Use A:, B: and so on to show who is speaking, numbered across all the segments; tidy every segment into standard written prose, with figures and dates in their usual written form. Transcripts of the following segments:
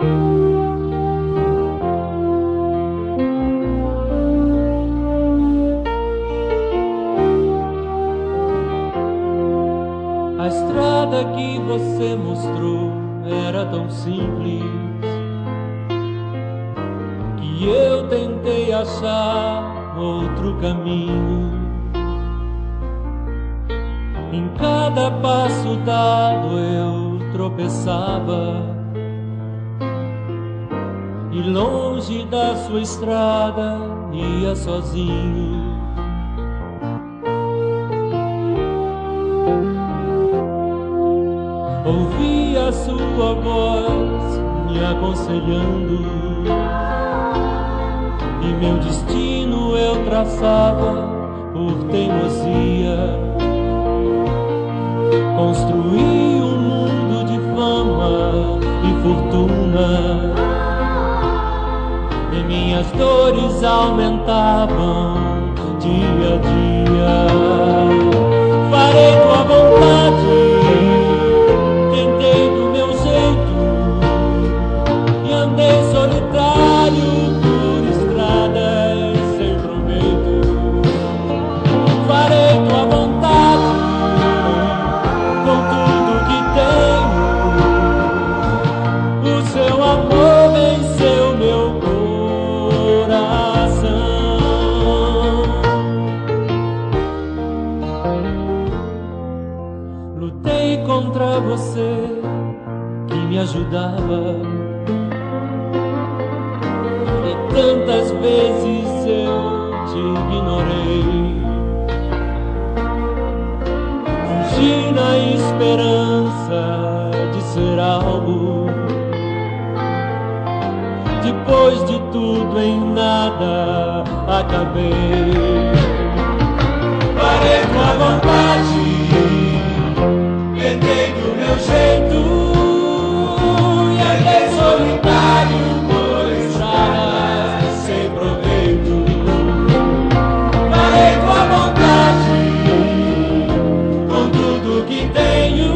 A: A estrada que você mostrou era tão simples que eu tentei achar outro caminho. Em cada passo dado eu tropeçava, e longe da sua estrada ia sozinho. Ouvi a sua voz me aconselhando, e meu destino eu traçava por teimosia. Construí um mundo de fama e fortuna, e minhas dores aumentavam dia a dia. Farei tua vontade, tentei do meu jeito e andei solitário por estradas sem proveito. Farei tua vontade com tudo que tenho. O seu amor venceu meu coração. Lutei contra você que me ajudava, e tantas vezes eu te ignorei. Fugi na esperança de ser algo, depois de tudo em nada acabei. Farei tua vontade, tentei do meu jeito e andei solitário por estradas sem proveito. Farei tua vontade com tudo que tenho.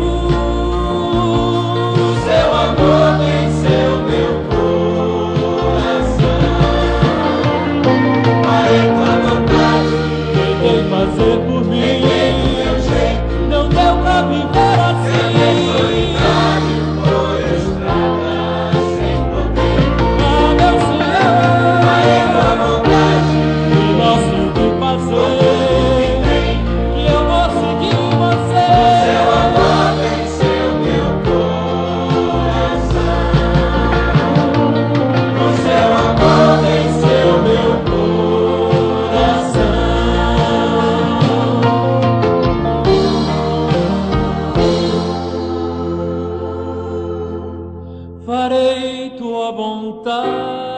A: O seu amor venceu meu coração. Farei tua vontade, tentei fazer por mim, não deu pra viver assim. Por estrada sem proveito. Ah, meu Senhor, farei tua vontade, me mostre o que fazer, que eu vou seguir você. O seu amor venceu meu coração. O seu amor venceu meu coração. Farei tua vontade.